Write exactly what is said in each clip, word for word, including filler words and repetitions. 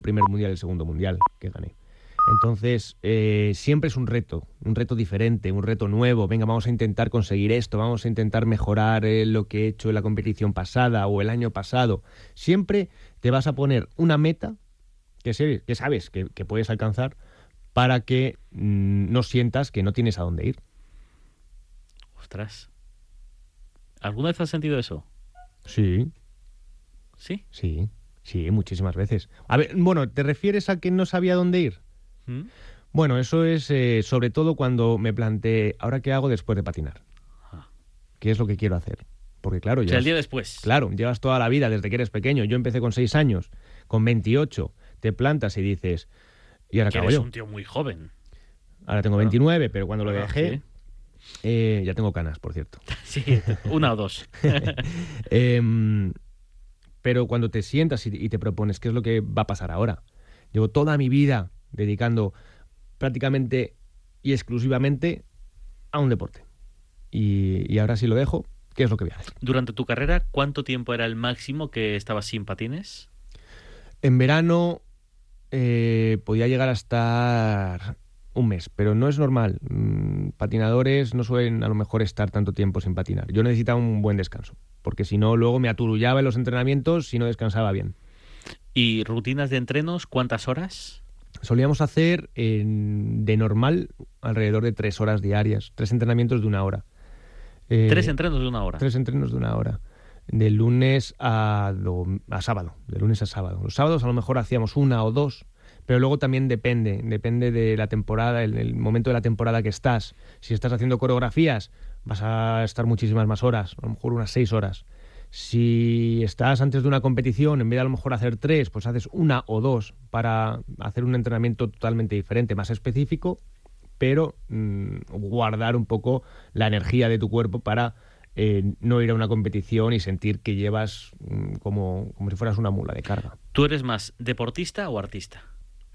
primer mundial y el segundo mundial que gané. Entonces, eh, siempre es un reto, un reto diferente, un reto nuevo. Venga, vamos a intentar conseguir esto, vamos a intentar mejorar eh, lo que he hecho en la competición pasada o el año pasado. Siempre te vas a poner una meta que, sé, que sabes que, que puedes alcanzar para que mmm, no sientas que no tienes a dónde ir. Ostras. ¿Alguna vez has sentido eso? Sí. ¿Sí? Sí, sí, muchísimas veces. A ver, bueno, ¿te refieres a que no sabía dónde ir? ¿Mm? Bueno, eso es eh, sobre todo cuando me planteé, ¿ahora qué hago después de patinar? Ah. ¿Qué es lo que quiero hacer? Porque claro, o sea, llevas, el día después. Claro, llevas toda la vida desde que eres pequeño. Yo empecé con seis años, con veintiocho, te plantas y dices, ¿y ahora qué hago eres yo? un tío muy joven. Ahora tengo veintinueve, pero cuando lo Bueno, dejé, sí. eh, ya tengo canas, por cierto. Sí, una o dos. eh, pero cuando te sientas y, y te propones qué es lo que va a pasar ahora. Llevo toda mi vida dedicando prácticamente y exclusivamente a un deporte. Y, y ahora si lo dejo, ¿qué es lo que voy a hacer? Durante tu carrera, ¿cuánto tiempo era el máximo que estabas sin patines? En verano eh, podía llegar a estar un mes, pero no es normal. Mm, patinadores no suelen a lo mejor estar tanto tiempo sin patinar. Yo necesitaba un buen descanso, porque si no luego me aturullaba en los entrenamientos si no descansaba bien. ¿Y rutinas de entrenos, cuántas horas? Solíamos hacer en, de normal alrededor de tres horas diarias, tres entrenamientos de una hora. Eh, ¿Tres entrenos de una hora? Tres entrenos de una hora, de lunes a, do, a sábado, de lunes a sábado. Los sábados a lo mejor hacíamos una o dos, pero luego también depende, depende de la temporada, el, el momento de la temporada que estás. Si estás haciendo coreografías, vas a estar muchísimas más horas, a lo mejor unas seis horas. Si estás antes de una competición, en vez de a lo mejor hacer tres, pues haces una o dos para hacer un entrenamiento totalmente diferente, más específico, pero mmm, guardar un poco la energía de tu cuerpo para eh, no ir a una competición y sentir que llevas mmm, como, como si fueras una mula de carga. ¿Tú eres más deportista o artista?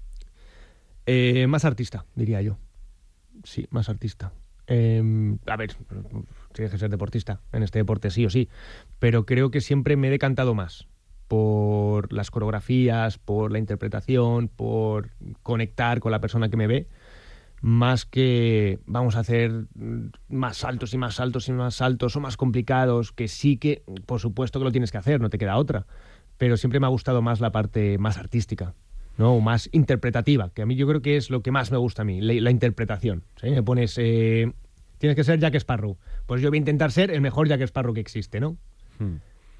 Eh, más artista, diría yo. Sí, más artista. Eh, a ver, tienes que ser deportista en este deporte sí o sí, pero creo que siempre me he decantado más por las coreografías, por la interpretación, por conectar con la persona que me ve, más que vamos a hacer más saltos y más saltos y más saltos o más complicados, que sí que, por supuesto que lo tienes que hacer, no te queda otra, pero siempre me ha gustado más la parte más artística, ¿no? O más interpretativa, que a mí yo creo que es lo que más me gusta a mí, la, la interpretación. ¿Sí? Me pones, eh, tienes que ser Jack Sparrow, pues yo voy a intentar ser el mejor Jack Sparrow que existe, ¿no? Hmm.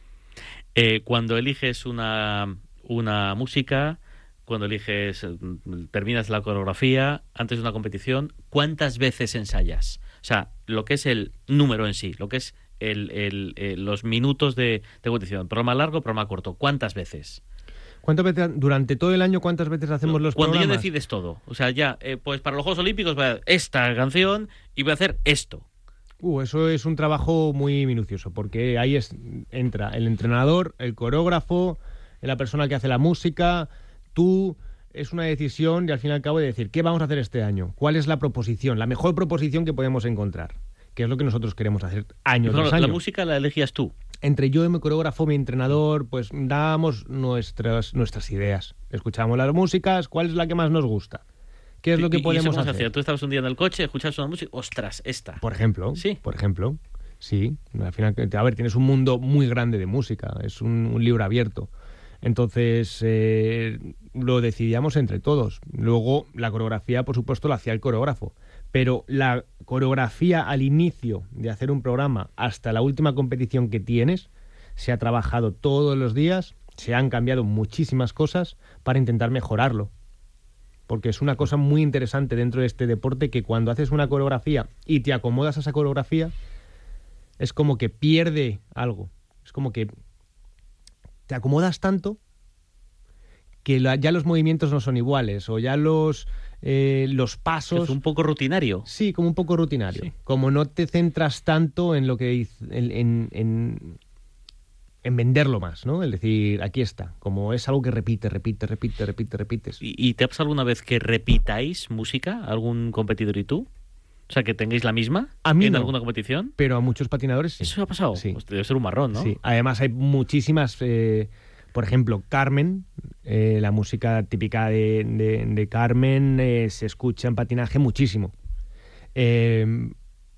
Eh, cuando eliges una, una música, cuando eliges, terminas la coreografía, antes de una competición, ¿cuántas veces ensayas? O sea, lo que es el número en sí, lo que es el, el, el, los minutos de, de competición, programa largo, programa corto, ¿cuántas veces? ¿Cuántas veces, durante todo el año, cuántas veces hacemos los Cuando programas? ya decides todo. O sea, ya, eh, pues para los Juegos Olímpicos voy a hacer esta canción y voy a hacer esto. Uh, eso es un trabajo muy minucioso, porque ahí es, entra el entrenador, el coreógrafo, la persona que hace la música, tú... Es una decisión y al fin y al cabo de decir, ¿qué vamos a hacer este año? ¿Cuál es la proposición? La mejor proposición que podemos encontrar, que es lo que nosotros queremos hacer año Pero tras la año. La música la elegías tú. Entre yo y mi coreógrafo, mi entrenador, pues dábamos nuestras, nuestras ideas. Escuchábamos las músicas, ¿cuál es la que más nos gusta? ¿Qué es lo que ¿Y, podemos y eso cómo se hacer? hacía? Tú estabas un día en el coche, escuchabas una música, ostras, esta. Por ejemplo, sí. Por ejemplo, sí. Al final, a ver, tienes un mundo muy grande de música, es un, un libro abierto. Entonces, eh, lo decidíamos entre todos. Luego, la coreografía, por supuesto, la hacía el coreógrafo. Pero la coreografía al inicio de hacer un programa hasta la última competición que tienes, se ha trabajado todos los días, se han cambiado muchísimas cosas para intentar mejorarlo. Porque es una cosa muy interesante dentro de este deporte, que cuando haces una coreografía y te acomodas a esa coreografía, es como que pierde algo. Es como que te acomodas tanto que la, ya los movimientos no son iguales, o ya los, eh, los pasos... Es un poco rutinario. Sí, como un poco rutinario. Sí. Como no te centras tanto en lo que... En, en, en, en venderlo más, ¿no? Es decir, aquí está. Como es algo que repite, repite, repite, repite, repites. ¿Y, y te ha pasado alguna vez que repitáis música, algún competidor y tú? O sea, que tengáis la misma a mí en no, alguna competición. Pero a muchos patinadores sí. ¿Eso ha pasado? Sí. Pues debe ser un marrón, ¿no? Sí. Además hay muchísimas... Eh, Por ejemplo, Carmen, eh, la música típica de, de, de Carmen eh, se escucha en patinaje muchísimo. Eh,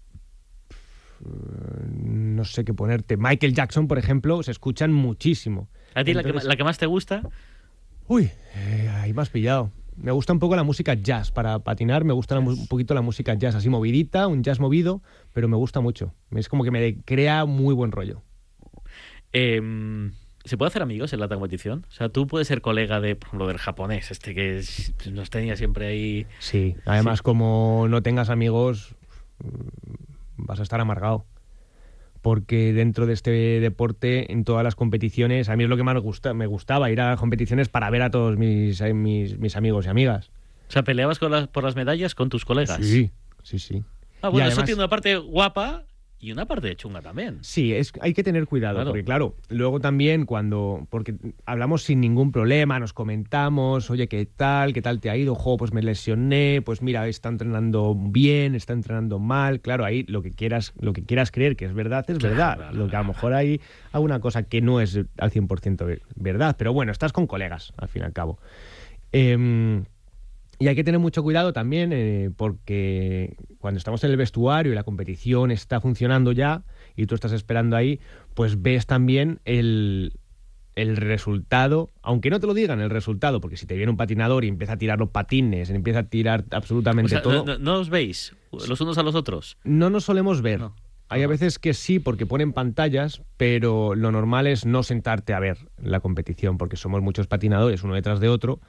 no sé qué ponerte. Michael Jackson, por ejemplo, se escuchan muchísimo. ¿A ti Entonces, la, que, la que más te gusta? Uy, eh, ahí me has pillado. Me gusta un poco la música jazz para patinar, me gusta la, un poquito la música jazz, así movidita, un jazz movido, pero me gusta mucho. Es como que me crea muy buen rollo. Eh, ¿Se puede hacer amigos en la competición? O sea, tú puedes ser colega de, por ejemplo, del japonés, este que es, nos tenía siempre ahí... Sí, además sí. Como no tengas amigos, vas a estar amargado. Porque dentro de este deporte, en todas las competiciones, a mí es lo que más me, gusta, me gustaba, ir a las competiciones para ver a todos mis, mis, mis amigos y amigas. O sea, ¿peleabas con las, por las medallas con tus colegas? Sí, sí, sí. Ah, bueno, además, eso tiene una parte guapa y una parte chunga también. Sí, es, hay que tener cuidado, claro. Porque claro, luego también cuando... Porque hablamos sin ningún problema, nos comentamos, oye, ¿qué tal? ¿Qué tal te ha ido? Jo, pues me lesioné, pues mira, está entrenando bien, está entrenando mal. Claro, ahí lo que quieras, lo que quieras creer que es verdad, es claro, verdad. Claro, lo que a lo mejor hay alguna cosa que no es al cien por ciento verdad, pero bueno, estás con colegas, al fin y al cabo. Eh, Y hay que tener mucho cuidado también eh, porque cuando estamos en el vestuario y la competición está funcionando ya y tú estás esperando ahí, pues ves también el, el resultado, aunque no te lo digan el resultado, porque si te viene un patinador y empieza a tirar los patines, empieza a tirar absolutamente o sea, todo... ¿no, no os veis los unos a los otros? No nos solemos ver. No. Hay a veces que sí, porque ponen pantallas, pero lo normal es no sentarte a ver la competición, porque somos muchos patinadores, uno detrás de otro.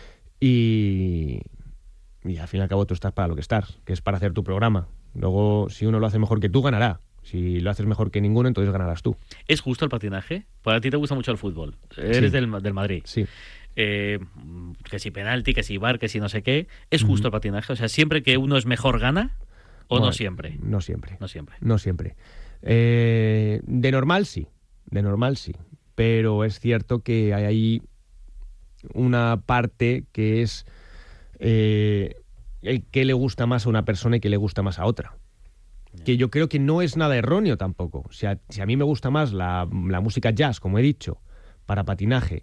Y, y al fin y al cabo tú estás para lo que estás, que es para hacer tu programa. Luego, si uno lo hace mejor que tú, ganará. Si lo haces mejor que ninguno, entonces ganarás tú. ¿Es justo el patinaje? Para ti te gusta mucho el fútbol. Eres sí. del, del Madrid. Sí. Eh, que si penalti, que si bar, que si no sé qué. ¿Es justo el patinaje? O sea, ¿siempre que uno es mejor gana? ¿O bueno, no siempre? No siempre. No siempre. No siempre. Eh, de normal sí. De normal sí. Pero es cierto que hay ahí una parte que es eh, el que le gusta más a una persona y que le gusta más a otra. Yeah. Que yo creo que no es nada erróneo tampoco. O sea, si a mí me gusta más la, la música jazz, como he dicho, para patinaje,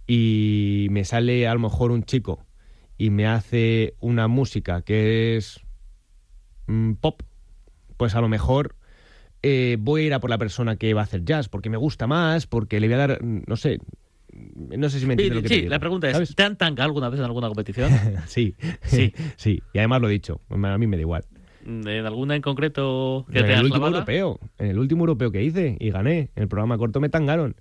y me sale a lo mejor un chico y me hace una música que es mmm, pop, pues a lo mejor eh, voy a ir a por la persona que va a hacer jazz, porque me gusta más, porque le voy a dar, no sé... No sé si me entiendes lo que sí, te digo. La pregunta es, ¿sabes? ¿te han tangado alguna vez en alguna competición? sí, sí, sí. Y además lo he dicho, a mí me da igual. ¿En alguna en concreto que en te el has último clavado? europeo, en el último europeo que hice y gané. En el programa corto me tangaron.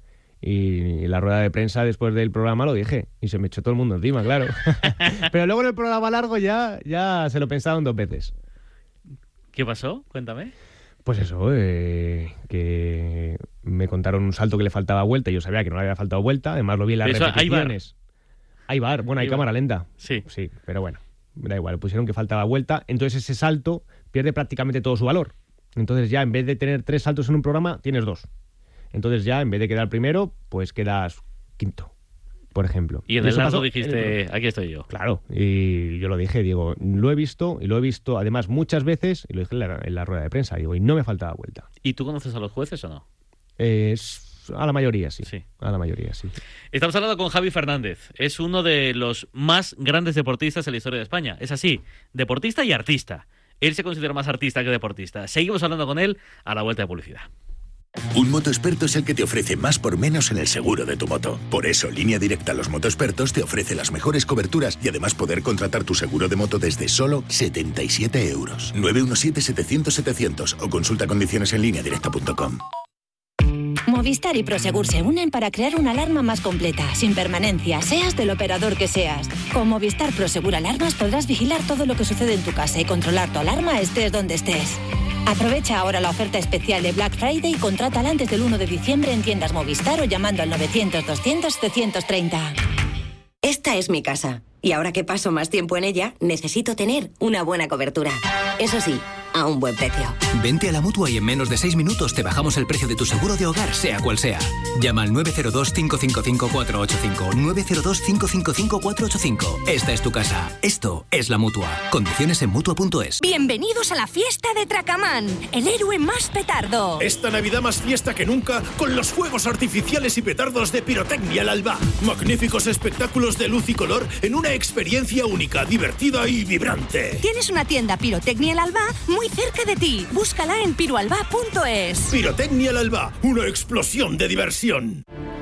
Y en la rueda de prensa después del programa lo dije. Y se me echó todo el mundo encima, claro. Pero luego en el programa largo ya, ya se lo pensaron dos veces. ¿Qué pasó? Cuéntame. Pues eso, eh, que me contaron un salto que le faltaba vuelta y yo sabía que no le había faltado vuelta, además lo vi en las eso, repeticiones. Hay bar, bueno, hay, hay cámara bar. lenta. Sí. Sí, pero bueno, da igual, pusieron que faltaba vuelta, entonces ese salto pierde prácticamente todo su valor. Entonces ya en vez de tener tres saltos en un programa, tienes dos. Entonces ya en vez de quedar primero, pues quedas quinto, por ejemplo. Y en y el largo dijiste, el... aquí estoy yo. Claro, y yo lo dije, digo, lo he visto, y lo he visto además muchas veces, y lo dije en la, en la rueda de prensa, digo, y no me faltaba vuelta. ¿Y tú conoces a los jueces o no? Eh, a la mayoría, sí. sí. A la mayoría, sí. Estamos hablando con Javi Fernández. Es uno de los más grandes deportistas en la historia de España. Es así, deportista y artista. Él se considera más artista que deportista. Seguimos hablando con él a la vuelta de publicidad. Un motoexperto es el que te ofrece más por menos en el seguro de tu moto. Por eso, Línea Directa Los Motoexpertos te ofrece las mejores coberturas y además poder contratar tu seguro de moto desde solo setenta y siete euros. nueve uno siete, setecientos, setecientos o consulta condiciones en línea directa punto com. Movistar y Prosegur se unen para crear una alarma más completa, sin permanencia, seas del operador que seas. Con Movistar Prosegur Alarmas podrás vigilar todo lo que sucede en tu casa y controlar tu alarma estés donde estés. Aprovecha ahora la oferta especial de Black Friday y contrátala antes del uno de diciembre en tiendas Movistar o llamando al novecientos, doscientos, setecientos treinta. Esta es mi casa y ahora que paso más tiempo en ella, necesito tener una buena cobertura. Eso sí, a un buen precio. Vente a la Mutua y en menos de seis minutos te bajamos el precio de tu seguro de hogar, sea cual sea. Llama al nueve cero dos, cinco cinco cinco, cuatro ocho cinco, nueve cero dos, cinco cinco cinco, cuatro ocho cinco. Esta es tu casa. Esto es la Mutua. Condiciones en Mutua punto es. Bienvenidos a la fiesta de Tracamán, el héroe más petardo. Esta Navidad más fiesta que nunca con los fuegos artificiales y petardos de Pirotecnia El Alba. Magníficos espectáculos de luz y color en una experiencia única, divertida y vibrante. Tienes una tienda Pirotecnia El Alba muy cerca de ti. Búscala en piroalba punto es. Pirotecnia El Alba, una explosión de diversión.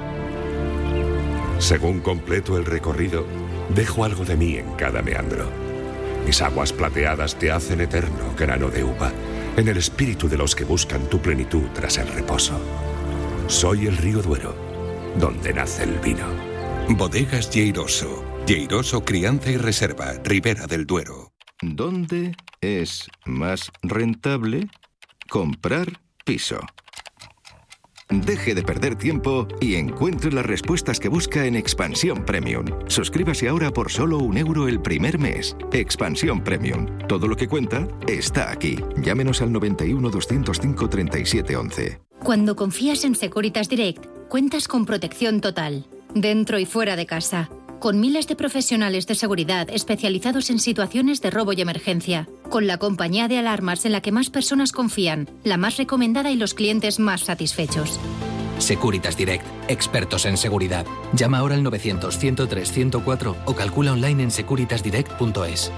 Según completo el recorrido, dejo algo de mí en cada meandro. Mis aguas plateadas te hacen eterno grano de uva, en el espíritu de los que buscan tu plenitud tras el reposo. Soy el río Duero, donde nace el vino. Bodegas Lleiroso. Lleiroso Crianza y Reserva, Ribera del Duero. ¿Dónde es más rentable comprar piso? Deje de perder tiempo y encuentre las respuestas que busca en Expansión Premium. Suscríbase ahora por solo un euro el primer mes. Expansión Premium. Todo lo que cuenta está aquí. Llámenos al noventa y uno, doscientos cinco, treinta y siete once. Cuando confías en Securitas Direct, cuentas con protección total, dentro y fuera de casa, con miles de profesionales de seguridad especializados en situaciones de robo y emergencia, con la compañía de alarmas en la que más personas confían, la más recomendada y los clientes más satisfechos. Securitas Direct, expertos en seguridad. Llama ahora al novecientos, ciento tres, ciento cuatro o calcula online en securitas direct punto es.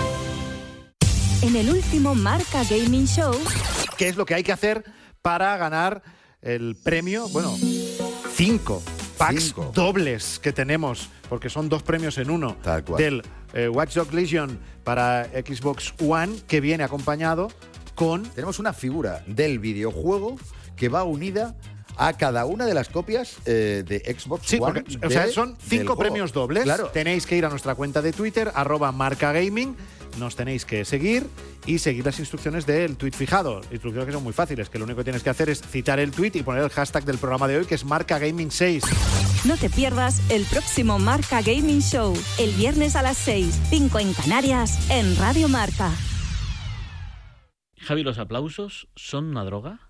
En el último Marca Gaming Show, ¿qué es lo que hay que hacer para ganar el premio? Bueno, cinco packs Cinco. dobles que tenemos, porque son dos premios en uno, Tal cual. del eh, Watch Dogs Legion para Xbox One, que viene acompañado con... Tenemos una figura del videojuego que va unida a cada una de las copias eh, de Xbox Sí, One. porque, o sea, de- son del cinco juego. premios dobles. Claro. Tenéis que ir a nuestra cuenta de Twitter, arroba Marca Gaming. Nos tenéis que seguir y seguir las instrucciones del tweet fijado. Instrucciones que son muy fáciles, que lo único que tienes que hacer es citar el tweet y poner el hashtag del programa de hoy, que es Marca Gaming seis. no te pierdas el próximo Marca Gaming Show, el viernes a las seis, cinco en Canarias, en Radio Marca. Javi, ¿los aplausos son una droga?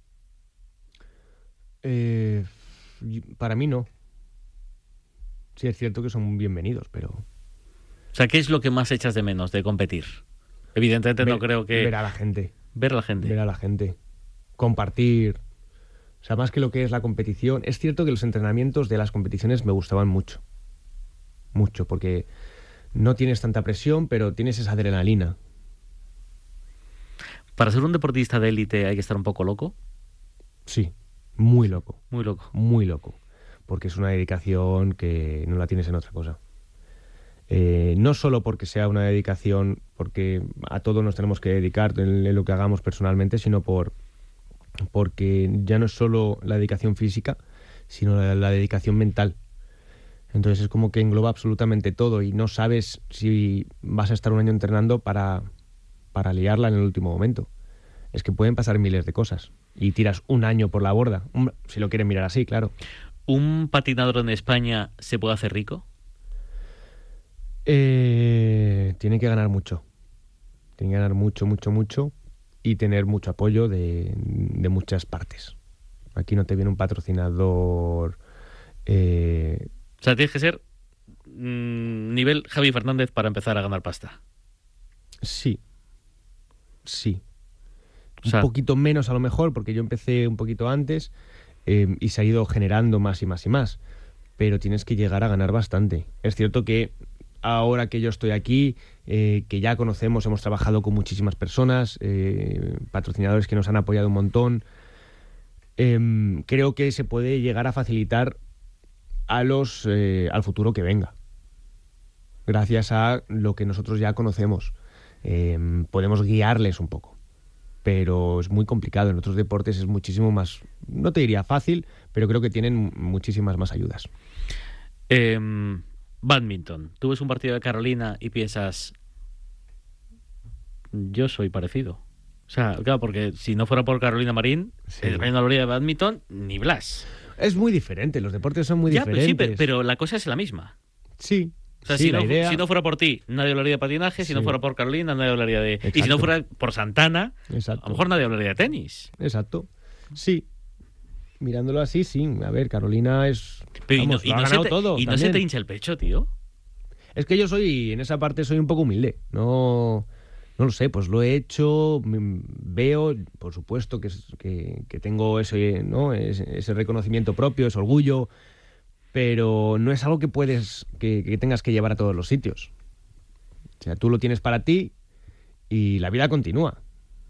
Eh, para mí no. Sí, es cierto que son bienvenidos, pero... O sea, ¿qué es lo que más echas de menos de competir? Evidentemente ver, no creo que... Ver a la gente. Ver a la gente. Ver a la gente. Compartir. O sea, más que lo que es la competición. Es cierto que los entrenamientos de las competiciones me gustaban mucho. Mucho, porque no tienes tanta presión, pero tienes esa adrenalina. ¿Para ser un deportista de élite hay que estar un poco loco? Sí, muy loco. Muy loco. Muy loco. Porque es una dedicación que no la tienes en otra cosa. Eh, no solo porque sea una dedicación, porque a todos nos tenemos que dedicar en, en lo que hagamos personalmente, sino por porque ya no es solo la dedicación física, sino la, la dedicación mental. Entonces es como que engloba absolutamente todo y no sabes si vas a estar un año entrenando para, para liarla en el último momento. Es que pueden pasar miles de cosas y tiras un año por la borda, un, si lo quieren mirar así, claro. ¿Un patinador en España se puede hacer rico? Eh, tiene que ganar mucho. Tiene que ganar mucho, mucho, mucho y tener mucho apoyo de, de muchas partes. Aquí no te viene un patrocinador... Eh... O sea, tienes que ser mmm, nivel Javi Fernández para empezar a ganar pasta. Sí. Sí. O sea, un poquito menos a lo mejor, porque yo empecé un poquito antes eh, y se ha ido generando más y más y más. Pero tienes que llegar a ganar bastante. Es cierto que ahora que yo estoy aquí, eh, que ya conocemos, hemos trabajado con muchísimas personas, eh, patrocinadores que nos han apoyado un montón, eh, creo que se puede llegar a facilitar a los eh, al futuro que venga. Gracias a lo que nosotros ya conocemos. Eh, podemos guiarles un poco. Pero es muy complicado. En otros deportes es muchísimo más, no te diría fácil, pero creo que tienen muchísimas más ayudas. Eh, Badminton. Tú ves un partido de Carolina y piensas, yo soy parecido. O sea, claro, porque si no fuera por Carolina Marín, sí. El reino de gloria de Badminton, ni Blas. Es muy diferente, los deportes son muy ya, diferentes. Sí, pero la cosa es la misma. Sí, O sea, Sí, si, la no, idea- si no fuera por ti, nadie hablaría de patinaje. Si Sí. no fuera por Carolina, nadie hablaría de... Y si Exacto. no fuera por Santana, Exacto. a lo mejor nadie hablaría de tenis. Exacto. Sí. Mirándolo así, sí. A ver, Carolina es... Pero y no, vamos, y lo ha no se ganado te, todo y no se también. te hincha el pecho, tío. Es que yo soy, en esa parte soy un poco humilde. No, no lo sé, pues lo he hecho, mm, veo, por supuesto que, es- que, que tengo ese, ¿no? ese, ese reconocimiento propio, ese orgullo, pero no es algo que puedes, que, que tengas que llevar a todos los sitios. O sea, tú lo tienes para ti y la vida continúa.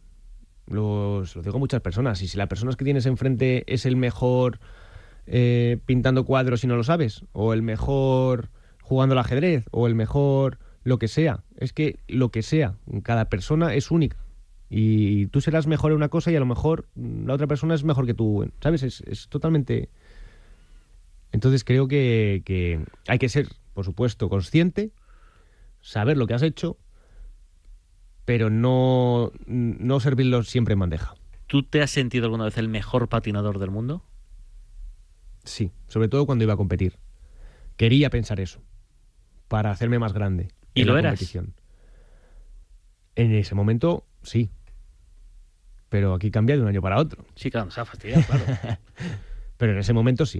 Lo, se lo digo a muchas personas. Y si la persona que tienes enfrente es el mejor eh, pintando cuadros y no lo sabes, o el mejor jugando al ajedrez, o el mejor lo que sea, es que lo que sea, cada persona es única. Y tú serás mejor en una cosa y a lo mejor la otra persona es mejor que tú, ¿sabes? Es, es totalmente... Entonces creo que, que hay que ser, por supuesto, consciente, saber lo que has hecho, pero no, no servirlo siempre en bandeja. ¿Tú te has sentido alguna vez el mejor patinador del mundo? Sí, sobre todo cuando iba a competir. Quería pensar eso, para hacerme más grande. ¿Y en lo la eras? competición. En ese momento, sí. Pero aquí cambia de un año para otro. Sí, claro, nos ha fastidiado, claro. Pero en ese momento sí.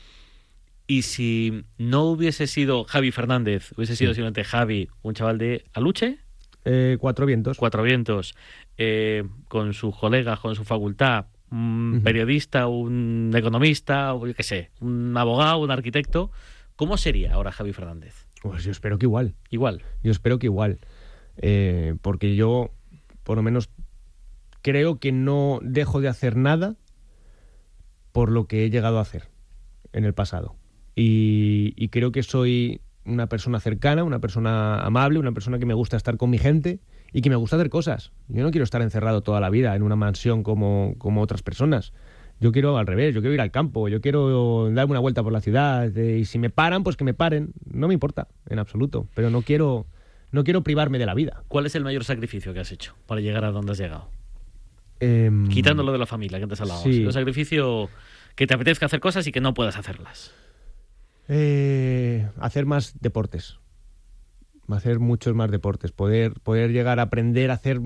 Y si no hubiese sido Javi Fernández, hubiese sido Sí. simplemente Javi, un chaval de Aluche, Eh, cuatro vientos. Cuatro Vientos, eh, con sus colegas, con su facultad, un Ujú. periodista, un economista, o yo qué sé, un abogado, un arquitecto, ¿cómo sería ahora Javi Fernández? Pues yo espero que igual. Igual. Yo espero que igual. Eh, porque yo, por lo menos, creo que no dejo de hacer nada por lo que he llegado a hacer en el pasado. Y, y creo que soy una persona cercana, una persona amable, una persona que me gusta estar con mi gente y que me gusta hacer cosas. Yo no quiero estar encerrado toda la vida en una mansión como, como otras personas. Yo quiero al revés, yo quiero ir al campo, yo quiero darme una vuelta por la ciudad, eh, y si me paran, pues que me paren. No me importa, en absoluto, pero no quiero, no quiero privarme de la vida. ¿Cuál es el mayor sacrificio que has hecho para llegar a donde has llegado? Em, Quitándolo de la familia que antes hablábamos. sí. Un sacrificio que te apetezca hacer cosas y que no puedas hacerlas. Eh, hacer más deportes. Hacer muchos más deportes. Poder, poder llegar a aprender a hacer,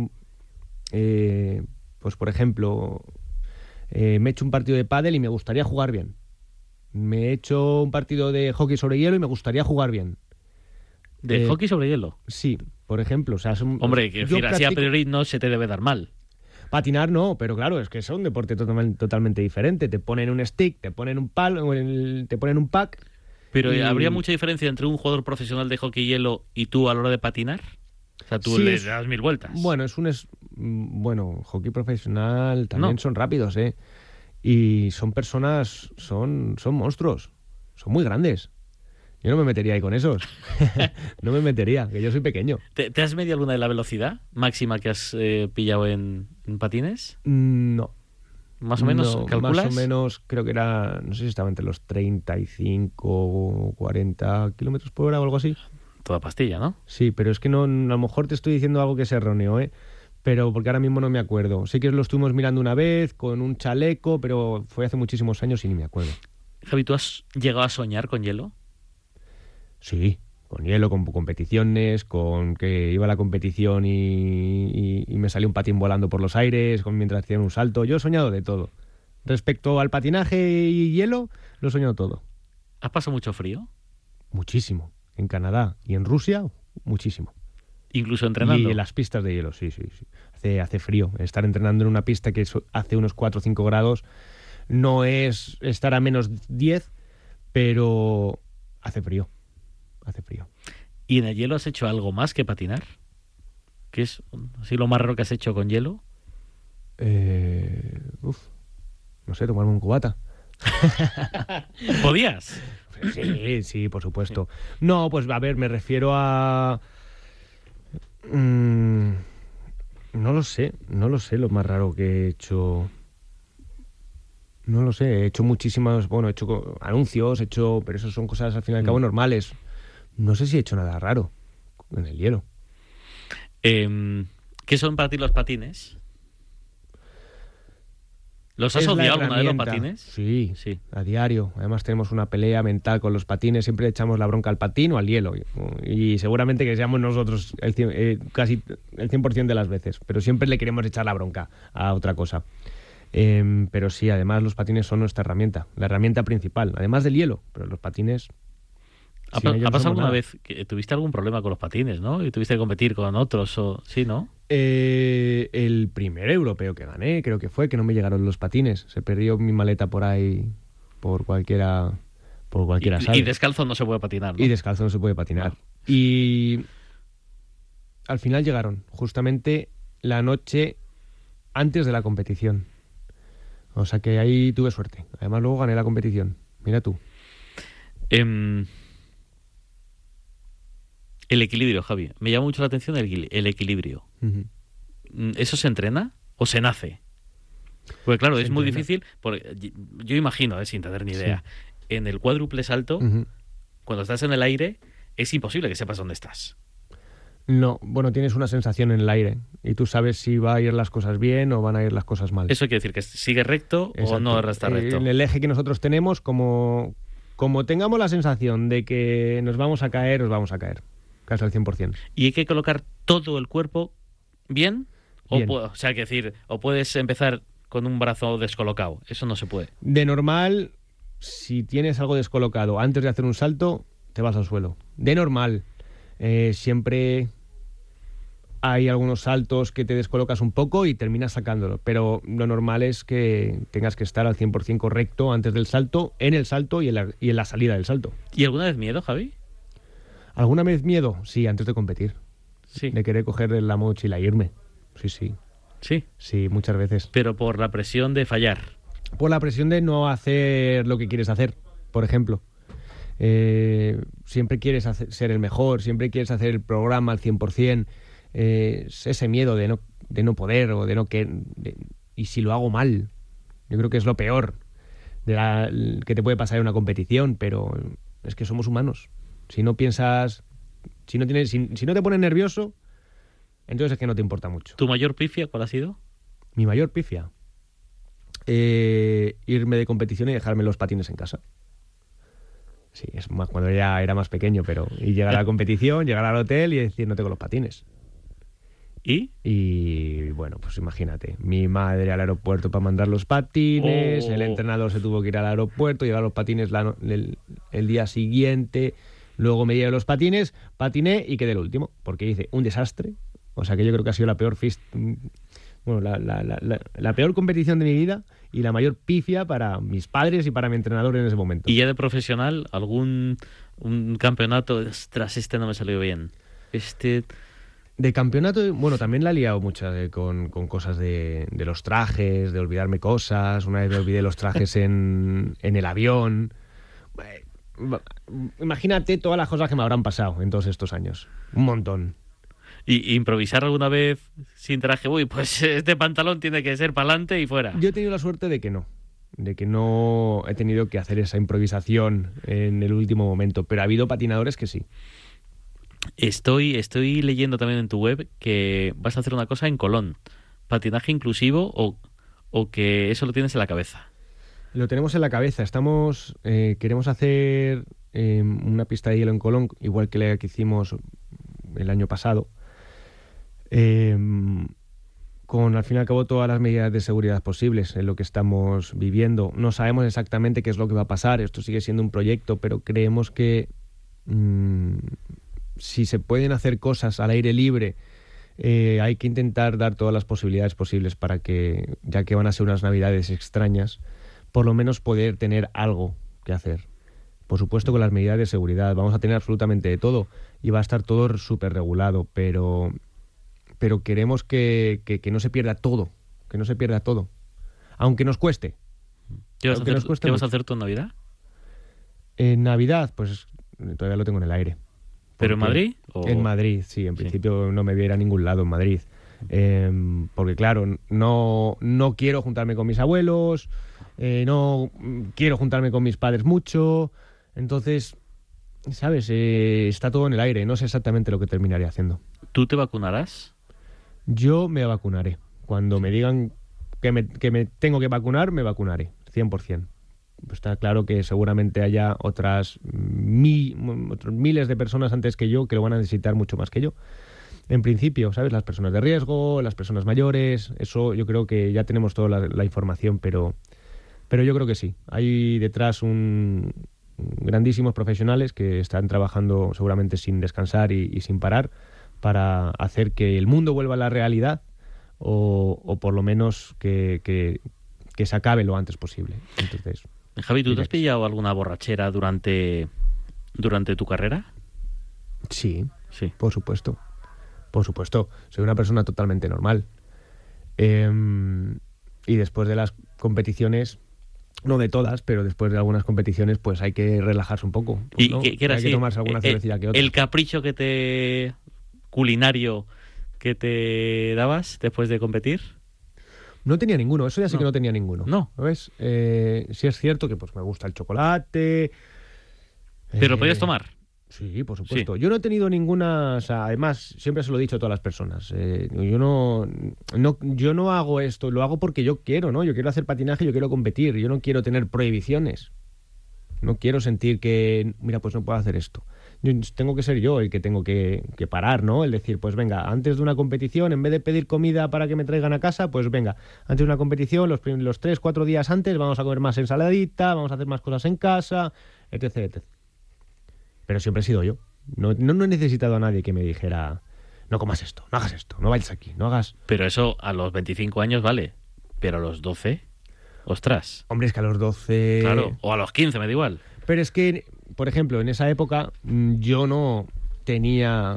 eh, pues por ejemplo, eh, me he hecho un partido de pádel y me gustaría jugar bien. Me he hecho un partido de hockey sobre hielo y me gustaría jugar bien. ¿De Eh, hockey sobre hielo? Sí, por ejemplo. O sea, son- Hombre, que yo decir, así a practico- priori no se te debe dar mal. Patinar no, pero claro, es que es un deporte totalmente, totalmente diferente. Te ponen un stick, te ponen un palo, el- te ponen un pack. Pero y- ¿habría mucha diferencia entre un jugador profesional de hockey hielo y tú a la hora de patinar? O sea, tú Sí, le es- das mil vueltas. Bueno, es un es, mm, bueno, hockey profesional también No. son rápidos, ¿eh? Y son personas, son, son monstruos, son muy grandes. Yo no me metería ahí con esos. No me metería, que yo soy pequeño. ¿Te, te has medido alguna de la velocidad máxima que has eh, pillado en, en patines? Mm, No. ¿Más o menos No, calculas? Más o menos, creo que era, no sé si estaba entre los treinta y cinco o cuarenta kilómetros por hora o algo así. Toda pastilla, ¿no? Sí, pero es que no, a lo mejor te estoy diciendo algo que es erróneo, ¿eh? Pero porque ahora mismo no me acuerdo. Sí que lo estuvimos mirando una vez con un chaleco, pero fue hace muchísimos años y ni me acuerdo. Javi, ¿tú has llegado a soñar con hielo? Sí, con hielo, con competiciones, con que iba a la competición y, y- y me salió un patín volando por los aires con, mientras hacían un salto. Yo he soñado de todo. Respecto al patinaje y hielo, lo he soñado todo. ¿Has pasado mucho frío? Muchísimo. En Canadá y en Rusia, muchísimo. Incluso entrenando. Y en las pistas de hielo, sí, sí, sí. Hace, hace frío. Estar entrenando en una pista que so- hace unos cuatro o cinco grados no es estar a menos diez, pero hace frío. Hace frío. ¿Y en el hielo has hecho algo más que patinar? ¿Qué es así lo más raro que has hecho con hielo? Eh, uf, no sé, tomarme un cubata. ¿Podías? Sí, sí, por supuesto. No, pues a ver, me refiero a... Mm, no lo sé, no lo sé lo más raro que he hecho. No lo sé, he hecho muchísimas, bueno, he hecho co- anuncios, he hecho, pero eso son cosas al fin y al cabo Mm. normales. No sé si he hecho nada raro en el hielo. Eh, ¿Qué son para ti los patines? ¿Los has es la odiado alguna vez los herramienta. patines? Sí, Sí. a diario. Además tenemos una pelea mental con los patines. Siempre le echamos la bronca al patín o al hielo. Y seguramente que seamos nosotros el cien, eh, casi el cien por ciento de las veces. Pero siempre le queremos echar la bronca a otra cosa. Eh, pero sí, además los patines son nuestra herramienta. La herramienta principal. Además del hielo. Pero los patines... ¿Ha, sin pa- ellos ha no pasado somos alguna nada. vez que tuviste algún problema con los patines, ¿no? Y tuviste que competir con otros, o sí, ¿no? Eh, el primer europeo que gané, creo que fue, que no me llegaron los patines. Se perdió mi maleta por ahí, por cualquiera, por cualquiera Y, sabe. y descalzo no se puede patinar, ¿no? Y descalzo no se puede patinar. Y al final llegaron, justamente la noche antes de la competición. O sea que ahí tuve suerte. Además luego gané la competición. Mira tú. Em, el equilibrio, Javi. Me llama mucho la atención el, equil- el equilibrio. Ujú. Mm, ¿Eso se entrena o se nace? Porque claro, Se es muy entrena. difícil. Porque y- yo imagino, eh, sin tener ni idea, en el cuádruple salto, Ujú. cuando estás en el aire, es imposible que sepas dónde estás. No, bueno, tienes una sensación en el aire y tú sabes si va a ir las cosas bien o van a ir las cosas mal. Eso quiere decir que sigue recto o Exacto. no está recto. Eh, En el eje que nosotros tenemos, como, como tengamos la sensación de que nos vamos a caer, nos vamos a caer. Casi al cien por ciento. ¿Y hay que colocar todo el cuerpo bien? O, Bien. pu- o sea, que decir, o puedes empezar con un brazo descolocado. Eso no se puede. De normal, si tienes algo descolocado antes de hacer un salto, te vas al suelo. De normal, eh, siempre hay algunos saltos que te descolocas un poco y terminas sacándolo. Pero lo normal es que tengas que estar al cien por ciento correcto antes del salto, en el salto y en la, y en la salida del salto. ¿Y alguna vez miedo, Javi? ¿Alguna vez miedo? Sí, antes de competir. Sí. De querer coger la mochila e irme. Sí, sí. Sí. Sí, muchas veces. Pero por la presión de fallar. Por la presión de no hacer lo que quieres hacer, por ejemplo. Eh, siempre quieres hacer- ser el mejor, siempre quieres hacer el programa al cien por ciento. Eh, es ese miedo de no, de no poder o de no que... de- y si lo hago mal, yo creo que es lo peor de la, que te puede pasar en una competición, pero es que somos humanos. Si no piensas, si no tienes, si, si no te pones nervioso, entonces es que no te importa mucho. ¿Tu mayor pifia cuál ha sido? Mi mayor pifia, eh, irme de competición y dejarme los patines en casa. Sí, es más cuando ya era más pequeño, pero y llegar a la competición, llegar al hotel y decir no tengo los patines. ¿Y? Y bueno, pues imagínate, mi madre al aeropuerto para mandar los patines, Oh. el entrenador se tuvo que ir al aeropuerto, llevar los patines la no- el, el día siguiente, luego me llevé los patines, patiné y quedé el último, porque hice un desastre. O sea que yo creo que ha sido la peor fis- bueno, la, la, la, la, la peor competición de mi vida y la mayor pifia para mis padres y para mi entrenador en ese momento. ¿Y ya de profesional algún un campeonato? Ostras, este no me salió bien. Este... De campeonato, bueno, también la he liado mucho eh, con, con cosas de, de los trajes, de olvidarme cosas. Una vez me olvidé los trajes en, en el avión. Eh, Imagínate todas las cosas que me habrán pasado en todos estos años. Un montón. ¿Y improvisar alguna vez sin traje? Uy, pues este pantalón tiene que ser para adelante y fuera. Yo he tenido la suerte de que no. De que no he tenido que hacer esa improvisación en el último momento. Pero ha habido patinadores que sí. Estoy, estoy leyendo también en tu web que vas a hacer una cosa en Colón. ¿Patinaje inclusivo o, o que eso lo tienes en la cabeza? Lo tenemos en la cabeza. Estamos, eh, queremos hacer eh, una pista de hielo en Colón, igual que la que hicimos el año pasado, eh, con al fin y al cabo todas las medidas de seguridad posibles en lo que estamos viviendo. No sabemos exactamente qué es lo que va a pasar. Esto sigue siendo un proyecto, pero creemos que mmm, si se pueden hacer cosas al aire libre, eh, hay que intentar dar todas las posibilidades posibles para que, ya que van a ser unas navidades extrañas, por lo menos poder tener algo que hacer. Por supuesto, con las medidas de seguridad. Vamos a tener absolutamente de todo y va a estar todo súper regulado, pero, pero queremos que, que, que no se pierda todo, que no se pierda todo. Aunque nos cueste. ¿Qué vas, a Aunque hacer, nos cueste ¿qué vas a mucho. hacer tú en Navidad? En Navidad, pues todavía lo tengo en el aire. ¿Pero en Porque- Madrid? o- En Madrid, sí. En principio no me voy a ir a ningún lado en Madrid. Eh, porque claro, no, no quiero juntarme con mis abuelos, eh, no mm, quiero juntarme con mis padres mucho. Entonces, ¿sabes? Eh, está todo en el aire. No sé exactamente lo que terminaré haciendo. ¿Tú te vacunarás? Yo me vacunaré. Cuando me digan que me, que me tengo que vacunar, me vacunaré, cien por ciento. Pues está claro que seguramente haya otras mi, otros miles de personas antes que yo que lo van a necesitar mucho más que yo. En principio, ¿sabes? Las personas de riesgo, las personas mayores, eso yo creo que ya tenemos toda la, la información, pero, pero yo creo que sí. Hay detrás un, grandísimos profesionales que están trabajando seguramente sin descansar y, y sin parar para hacer que el mundo vuelva a la realidad o, o por lo menos que, que, que se acabe lo antes posible. Entonces, Javi, ¿tú te has pillado alguna borrachera durante, durante tu carrera? Sí, sí, por supuesto. Por supuesto. Soy una persona totalmente normal. Eh, y después de las competiciones, no de todas, pero después de algunas competiciones, pues hay que relajarse un poco. Pues, ¿Y ¿no? qué, qué era hay así? que tomarse alguna Eh, cervecilla que otra. ¿El capricho que te culinario que te dabas después de competir? No tenía ninguno, eso ya sí No. que no tenía ninguno. No. ¿Sabes? Eh, sí es cierto que pues me gusta el chocolate. ¿Pero lo eh, podías tomar? Sí, por supuesto. Yo no he tenido ninguna, o sea, además siempre se lo he dicho a todas las personas. Eh, yo no, no, yo no hago esto, lo hago porque yo quiero, ¿no? Yo quiero hacer patinaje, yo quiero competir, yo no quiero tener prohibiciones. No quiero sentir que, mira, pues no puedo hacer esto. Yo, tengo que ser yo el que tengo que, que parar, ¿no? El decir, pues venga, antes de una competición, en vez de pedir comida para que me traigan a casa, pues venga, antes de una competición, los, prim- los tres, cuatro días antes, vamos a comer más ensaladita, vamos a hacer más cosas en casa, etc, etcétera. Pero siempre he sido yo. No, no, no he necesitado a nadie que me dijera, no comas esto, no hagas esto, no vayas aquí, no hagas... Pero eso a los veinticinco años vale, pero a los doce, ostras. Hombre, es que a los doce... Claro, o a los quince, me da igual. Pero es que, por ejemplo, en esa época mm, yo no tenía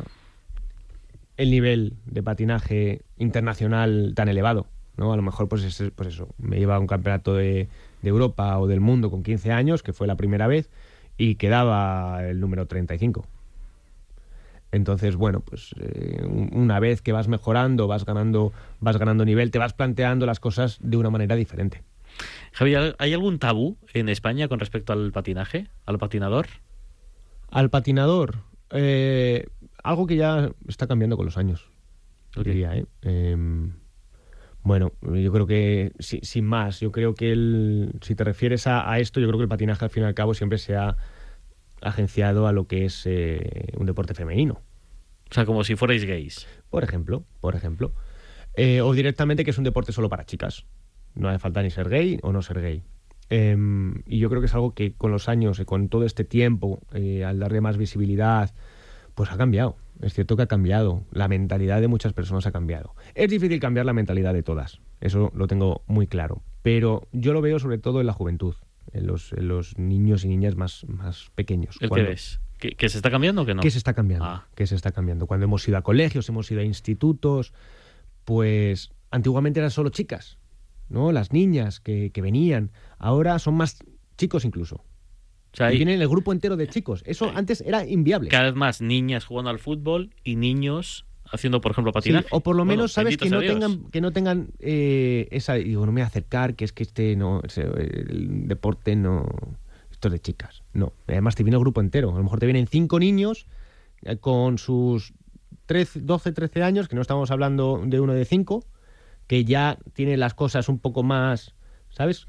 el nivel de patinaje internacional tan elevado, ¿no? A lo mejor, pues, es, pues eso, me iba a un campeonato de, de Europa o del mundo con quince años, que fue la primera vez, y quedaba el número treinta y cinco. Entonces, bueno, pues eh, una vez que vas mejorando, vas ganando, vas ganando nivel, te vas planteando las cosas de una manera diferente. Javi, ¿hay algún tabú en España con respecto al patinaje, al patinador? Al patinador, eh, algo que ya está cambiando con los años, Okay. diría, ¿eh? Eh, bueno, yo creo que, si, sin más, yo creo que el, si te refieres a, a esto, yo creo que el patinaje al fin y al cabo siempre se ha agenciado a lo que es eh, un deporte femenino. O sea, como si fuerais gays. Por ejemplo, por ejemplo. Eh, o directamente que es un deporte solo para chicas. No hace falta ni ser gay o no ser gay. Eh, y yo creo que es algo que con los años y con todo este tiempo, eh, al darle más visibilidad, pues ha cambiado. Es cierto que ha cambiado. La mentalidad de muchas personas ha cambiado. Es difícil cambiar la mentalidad de todas. Eso lo tengo muy claro. Pero yo lo veo sobre todo en la juventud, en los, en los niños y niñas más, más pequeños. ¿El Cuando- qué ves? ¿Que, que se está cambiando o que no? ¿Qué se está cambiando? Ah. ¿Qué se está cambiando? Cuando hemos ido a colegios, hemos ido a institutos, pues antiguamente eran solo chicas, ¿no? Las niñas que, que venían. Ahora son más chicos incluso. O sea, y hay vienen el grupo entero de chicos. Eso antes era inviable. cada vez más niñas jugando al fútbol y niños haciendo, por ejemplo, Sí, patinaje. o por lo Bueno, menos, sabes, que benditos no sea Dios. tengan, que no tengan eh, esa... Digo, no me voy a acercar, que es que este no... ese, el deporte no... Esto es de chicas. No. Además te viene el grupo entero. A lo mejor te vienen cinco niños eh, con sus trece, doce, trece años, que no estamos hablando de uno de cinco, que ya tiene las cosas un poco más... ¿Sabes?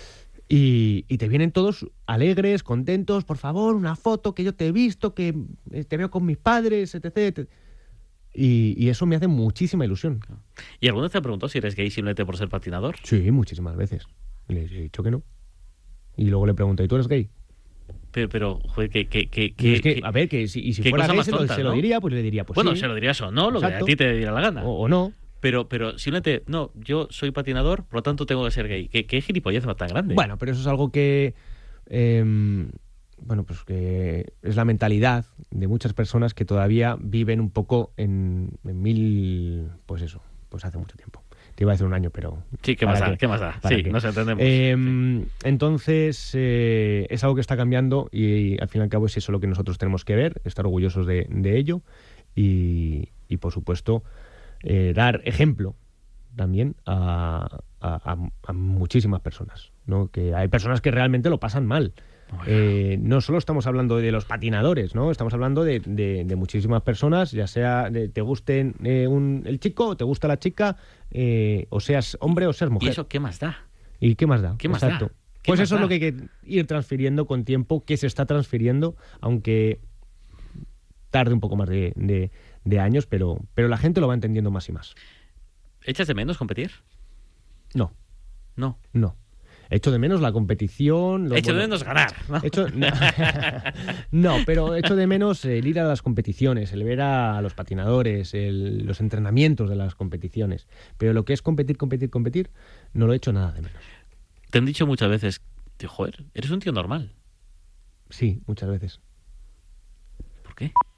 Y, y te vienen todos alegres, contentos, por favor, una foto, que yo te he visto, que eh, te veo con mis padres, etcétera, etcétera. Y, y eso me hace muchísima ilusión. ¿Y alguna vez te preguntó si eres gay simplemente por ser patinador? Sí, muchísimas veces. Y le he dicho que no. Y luego le pregunto, ¿y tú eres gay? Pero, pero joder, que... que, que, Y es que, que- a ver, que si, y si qué fuera cosa gay más se, lo, tonta, se lo ¿no? diría, pues le diría, pues bueno, sí. se lo dirías o no, lo Exacto. que a ti te diera la gana. O, o no. Pero, pero simplemente, no, yo soy patinador, por lo tanto tengo que ser gay. ¿Qué, qué gilipollez más tan grande? Bueno, pero eso es algo que... eh, bueno, pues que es la mentalidad de muchas personas que todavía viven un poco en, en mil... Pues eso, pues hace mucho tiempo. Te iba a decir un año, pero... Sí, ¿qué ¿para más da? ¿Qué más da? ¿Para Sí, qué? nos entendemos. Eh, Sí. Entonces, eh, es algo que está cambiando y, al fin y al cabo es eso lo que nosotros tenemos que ver, estar orgullosos de, de ello y, y, por supuesto, eh, dar ejemplo también a, a- a- a muchísimas personas, ¿no? Que hay personas que realmente lo pasan mal. Eh, no solo estamos hablando de los patinadores, ¿no? Estamos hablando de, de, de muchísimas personas, ya sea de, te guste eh, un, el chico, o te gusta la chica, eh, o seas hombre o seas mujer. ¿Y eso qué más da? ¿Y qué más da? ¿Qué más Exacto. da? Pues eso da? es lo que hay que ir transfiriendo con tiempo, que se está transfiriendo, aunque tarde un poco más de, de, de años, pero, pero la gente lo va entendiendo más y más. ¿Echas de menos competir? No. No. No. Echo de menos la competición. Los, echo bueno, de menos ganar, ¿no? Echo, no, no, pero echo de menos el ir a las competiciones, el ver a los patinadores, el, los entrenamientos de las competiciones. Pero lo que es competir, competir, competir, no lo echo nada de menos. Te han dicho muchas veces, tío, joder, eres un tío normal. Sí, muchas veces. ¿Por qué?